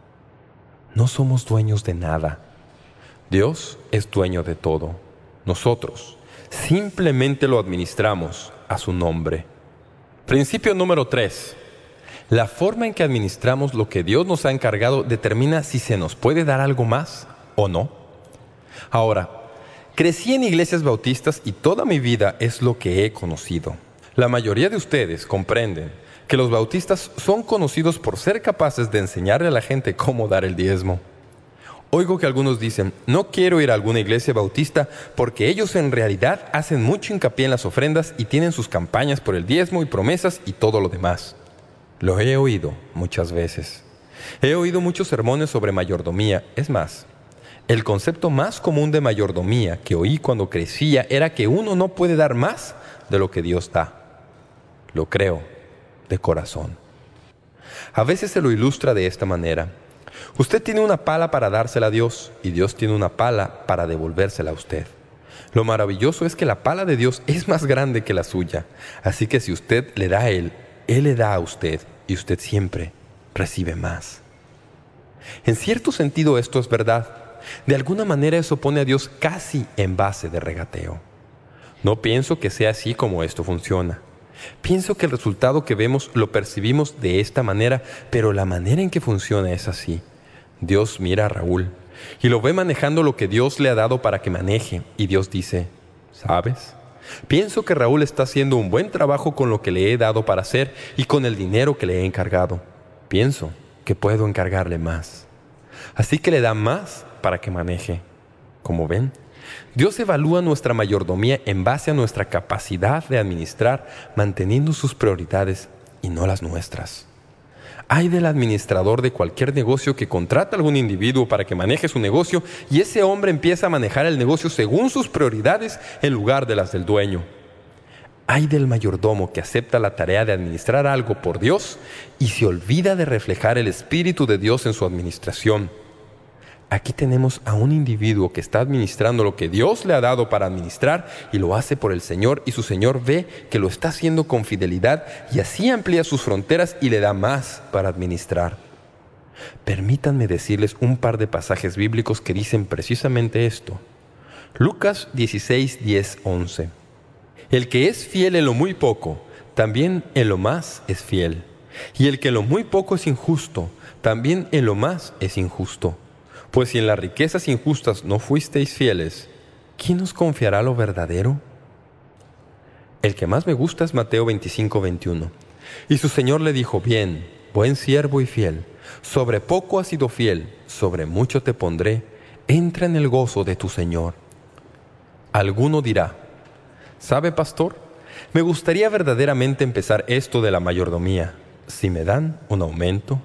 [SPEAKER 10] No somos dueños de nada. Dios es dueño de todo. Nosotros simplemente lo administramos a su nombre. Principio número 3. La forma en que administramos lo que Dios nos ha encargado determina si se nos puede dar algo más o no. Ahora, crecí en iglesias bautistas y toda mi vida es lo que he conocido. La mayoría de ustedes comprenden que los bautistas son conocidos por ser capaces de enseñarle a la gente cómo dar el diezmo. Oigo que algunos dicen: no quiero ir a alguna iglesia bautista porque ellos en realidad hacen mucho hincapié en las ofrendas y tienen sus campañas por el diezmo y promesas y todo lo demás. Lo he oído muchas veces. He oído muchos sermones sobre mayordomía. Es más, el concepto más común de mayordomía que oí cuando crecía era que uno no puede dar más de lo que Dios da. Lo creo de corazón. A veces se lo ilustra de esta manera: usted tiene una pala para dársela a Dios, y Dios tiene una pala para devolvérsela a usted. Lo maravilloso es que la pala de Dios es más grande que la suya, así que si usted le da a Él, Él le da a usted, y usted siempre recibe más. En cierto sentido esto es verdad. De alguna manera eso pone a Dios casi en base de regateo. No pienso que sea así como esto funciona. Pienso que el resultado que vemos lo percibimos de esta manera, pero la manera en que funciona es así. Dios mira a Raúl y lo ve manejando lo que Dios le ha dado para que maneje, y Dios dice: ¿sabes? Pienso que Raúl está haciendo un buen trabajo con lo que le he dado para hacer y con el dinero que le he encargado. Pienso que puedo encargarle más. Así que le da más para que maneje. Como ven, Dios evalúa nuestra mayordomía en base a nuestra capacidad de administrar, manteniendo sus prioridades y no las nuestras. Ay del administrador de cualquier negocio que contrata a algún individuo para que maneje su negocio, y ese hombre empieza a manejar el negocio según sus prioridades en lugar de las del dueño. Ay del mayordomo que acepta la tarea de administrar algo por Dios y se olvida de reflejar el Espíritu de Dios en su administración. Aquí tenemos a un individuo que está administrando lo que Dios le ha dado para administrar, y lo hace por el Señor, y su Señor ve que lo está haciendo con fidelidad, y así amplía sus fronteras y le da más para administrar. Permítanme decirles un par de pasajes bíblicos que dicen precisamente esto. Lucas 16, 10, 11. El que es fiel en lo muy poco, también en lo más es fiel. Y el que en lo muy poco es injusto, también en lo más es injusto. Pues si en las riquezas injustas no fuisteis fieles, ¿quién os confiará lo verdadero? El que más me gusta es Mateo 25, 21. Y su Señor le dijo: bien, buen siervo y fiel, sobre poco has sido fiel, sobre mucho te pondré, entra en el gozo de tu Señor. Alguno dirá: ¿sabe, pastor? Me gustaría verdaderamente empezar esto de la mayordomía. Si me dan un aumento,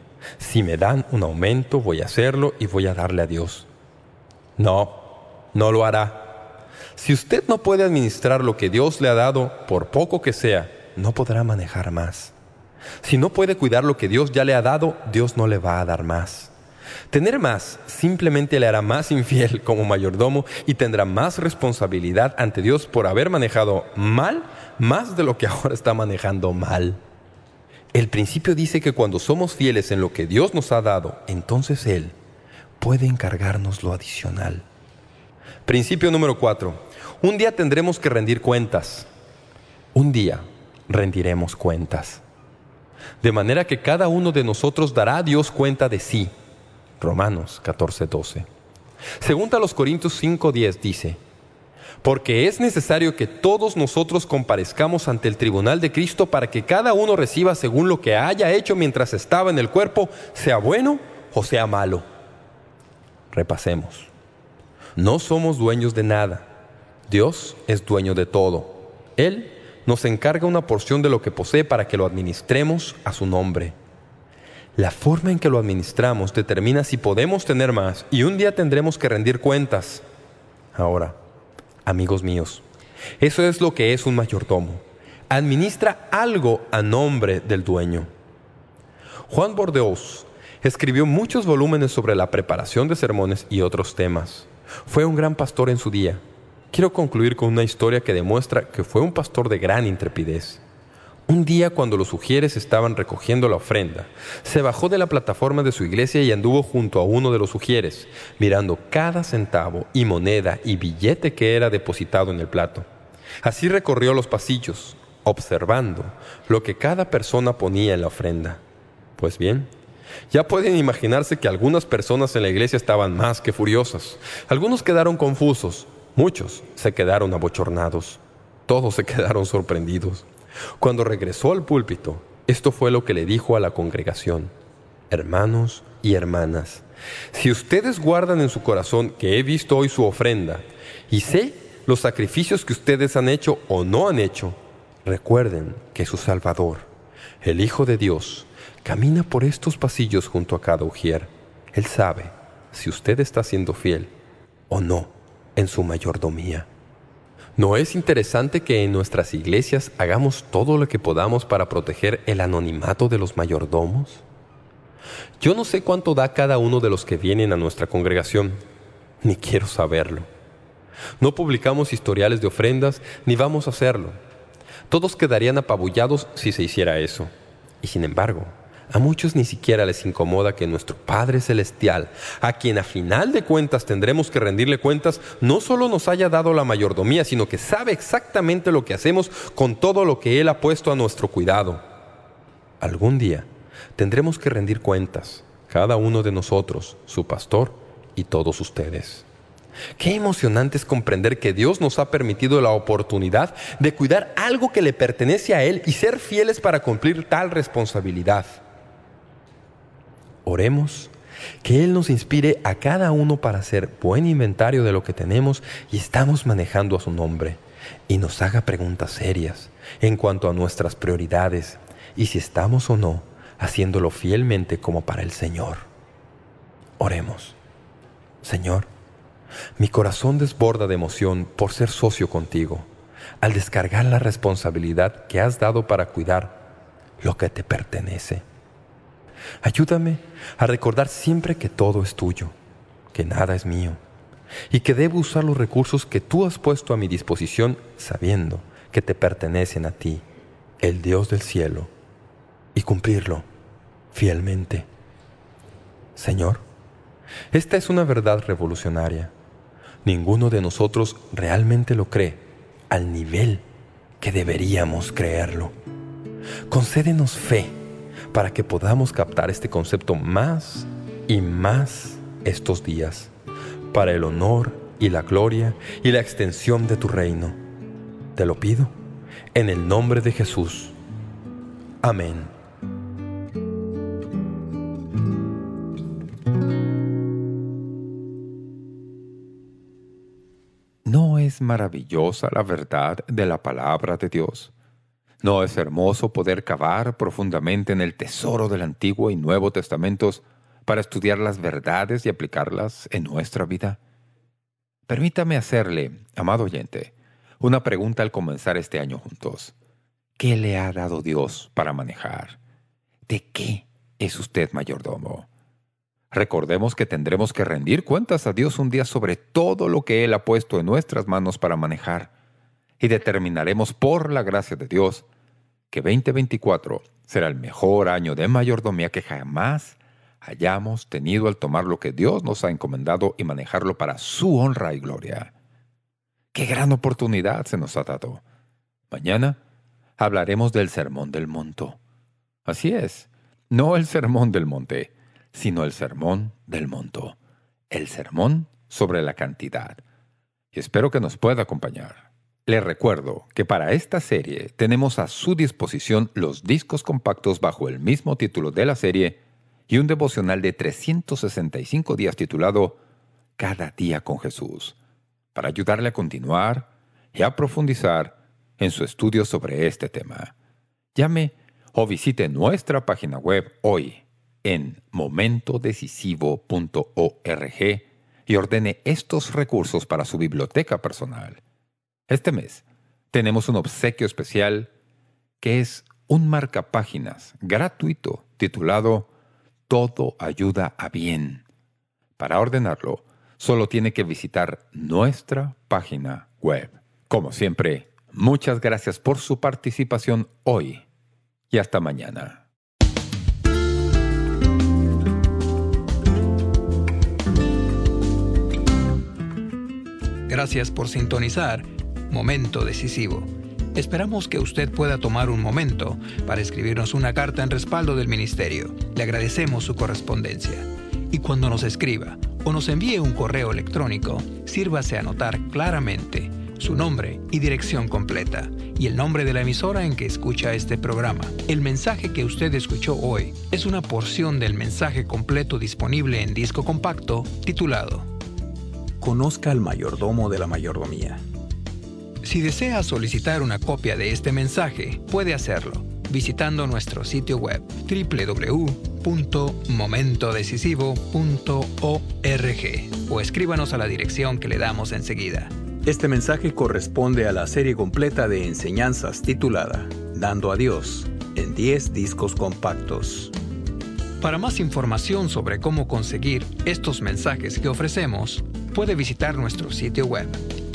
[SPEAKER 10] voy a hacerlo y voy a darle a Dios. No lo hará. Si usted no puede administrar lo que Dios le ha dado, por poco que sea, no podrá manejar más. Si no puede cuidar lo que Dios ya le ha dado, Dios no le va a dar más. Tener más simplemente le hará más infiel como mayordomo y tendrá más responsabilidad ante Dios por haber manejado mal más de lo que ahora está manejando mal. El principio dice que cuando somos fieles en lo que Dios nos ha dado, entonces Él puede encargarnos lo adicional. Principio número 4. Un día tendremos que rendir cuentas. Un día rendiremos cuentas. De manera que cada uno de nosotros dará a Dios cuenta de sí. Romanos 14:12. Segunda a los Corintios 5:10 dice: porque es necesario que todos nosotros comparezcamos ante el tribunal de Cristo para que cada uno reciba según lo que haya hecho mientras estaba en el cuerpo, sea bueno o sea malo. Repasemos. No somos dueños de nada. Dios es dueño de todo. Él nos encarga una porción de lo que posee para que lo administremos a su nombre. La forma en que lo administramos determina si podemos tener más y un día tendremos que rendir cuentas. Ahora, amigos míos, eso es lo que es un mayordomo. Administra algo a nombre del dueño. Juan Bordeaux escribió muchos volúmenes sobre la preparación de sermones y otros temas. Fue un gran pastor en su día. Quiero concluir con una historia que demuestra que fue un pastor de gran intrepidez. Un día, cuando los ujieres estaban recogiendo la ofrenda, se bajó de la plataforma de su iglesia y anduvo junto a uno de los ujieres, mirando cada centavo y moneda y billete que era depositado en el plato. Así recorrió los pasillos, observando lo que cada persona ponía en la ofrenda. Pues bien, ya pueden imaginarse que algunas personas en la iglesia estaban más que furiosas. Algunos quedaron confusos, muchos se quedaron abochornados, todos se quedaron sorprendidos. Cuando regresó al púlpito, esto fue lo que le dijo a la congregación: hermanos y hermanas, si ustedes guardan en su corazón que he visto hoy su ofrenda y sé los sacrificios que ustedes han hecho o no han hecho, recuerden que su Salvador, el Hijo de Dios, camina por estos pasillos junto a cada ujier. Él sabe si usted está siendo fiel o no en su mayordomía. ¿No es interesante que en nuestras iglesias hagamos todo lo que podamos para proteger el anonimato de los mayordomos? Yo no sé cuánto da cada uno de los que vienen a nuestra congregación, ni quiero saberlo. No publicamos historiales de ofrendas, ni vamos a hacerlo. Todos quedarían apabullados si se hiciera eso. Y sin embargo, a muchos ni siquiera les incomoda que nuestro Padre Celestial, a quien a final de cuentas tendremos que rendirle cuentas, no solo nos haya dado la mayordomía, sino que sabe exactamente lo que hacemos con todo lo que Él ha puesto a nuestro cuidado. Algún día tendremos que rendir cuentas, cada uno de nosotros, su pastor y todos ustedes. Qué emocionante es comprender que Dios nos ha permitido la oportunidad de cuidar algo que le pertenece a Él y ser fieles para cumplir tal responsabilidad. Oremos que Él nos inspire a cada uno para hacer buen inventario de lo que tenemos y estamos manejando a su nombre, y nos haga preguntas serias en cuanto a nuestras prioridades y si estamos o no haciéndolo fielmente como para el Señor. Oremos. Señor, mi corazón desborda de emoción por ser socio contigo, al descargar la responsabilidad que has dado para cuidar lo que te pertenece. Ayúdame a recordar siempre que todo es tuyo, que nada es mío, y que debo usar los recursos que tú has puesto a mi disposición sabiendo que te pertenecen a ti, el Dios del cielo, y cumplirlo fielmente. Señor, esta es una verdad revolucionaria. Ninguno de nosotros realmente lo cree al nivel que deberíamos creerlo. Concédenos fe para que podamos captar este concepto más y más estos días, para el honor y la gloria y la extensión de tu reino. Te lo pido en el nombre de Jesús. Amén.
[SPEAKER 9] ¿No es maravillosa la verdad de la palabra de Dios? ¿No es hermoso poder cavar profundamente en el tesoro del Antiguo y Nuevo Testamentos para estudiar las verdades y aplicarlas en nuestra vida? Permítame hacerle, amado oyente, una pregunta al comenzar este año juntos. ¿Qué le ha dado Dios para manejar? ¿De qué es usted mayordomo? Recordemos que tendremos que rendir cuentas a Dios un día sobre todo lo que Él ha puesto en nuestras manos para manejar, y determinaremos por la gracia de Dios que 2024 será el mejor año de mayordomía que jamás hayamos tenido al tomar lo que Dios nos ha encomendado y manejarlo para su honra y gloria. ¡Qué gran oportunidad se nos ha dado! Mañana hablaremos del Sermón del Monte. Así es, no el Sermón del Monte, sino el Sermón del Monte, el sermón sobre la cantidad. Y espero que nos pueda acompañar. Les recuerdo que para esta serie tenemos a su disposición los discos compactos bajo el mismo título de la serie y un devocional de 365 días titulado Cada día con Jesús, para ayudarle a continuar y a profundizar en su estudio sobre este tema. Llame o visite nuestra página web hoy en momentodecisivo.org y ordene estos recursos para su biblioteca personal. Este mes tenemos un obsequio especial que es un marcapáginas gratuito titulado Todo ayuda a bien. Para ordenarlo, solo tiene que visitar nuestra página web. Como siempre, muchas gracias por su participación hoy y hasta mañana.
[SPEAKER 8] Gracias por sintonizar Momento Decisivo. Esperamos que usted pueda tomar un momento para escribirnos una carta en respaldo del ministerio. Le agradecemos su correspondencia. Y cuando nos escriba o nos envíe un correo electrónico, sírvase a anotar claramente su nombre y dirección completa y el nombre de la emisora en que escucha este programa. El mensaje que usted escuchó hoy es una porción del mensaje completo disponible en disco compacto titulado Conozca al mayordomo de la mayordomía. Si desea solicitar una copia de este mensaje, puede hacerlo visitando nuestro sitio web www.momentodecisivo.org o escríbanos a la dirección que le damos enseguida. Este mensaje corresponde a la serie completa de enseñanzas titulada Dando a Dios en 10 discos compactos. Para más información sobre cómo conseguir estos mensajes que ofrecemos, puede visitar nuestro sitio web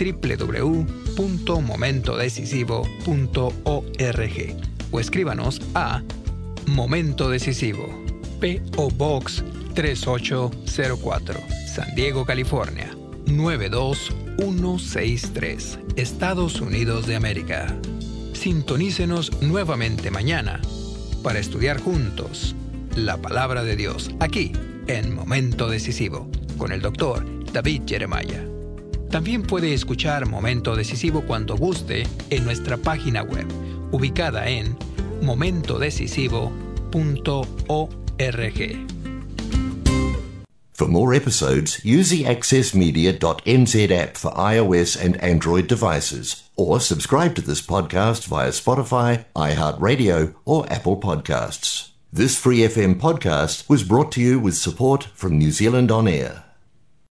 [SPEAKER 8] www.momentodecisivo.org o escríbanos a Momento Decisivo, P.O. Box 3804, San Diego, California 92163, Estados Unidos de América. Sintonícenos nuevamente mañana para estudiar juntos la Palabra de Dios aquí en Momento Decisivo con el Dr. David Jeremiah. También puede escuchar Momento Decisivo cuando guste en nuestra página web, ubicada en momentodecisivo.org.
[SPEAKER 1] For more episodes, use the accessmedia.nz app for iOS and Android devices, or subscribe to this podcast via Spotify, iHeartRadio, or Apple Podcasts. This Free FM podcast was brought to you with support from New Zealand On Air.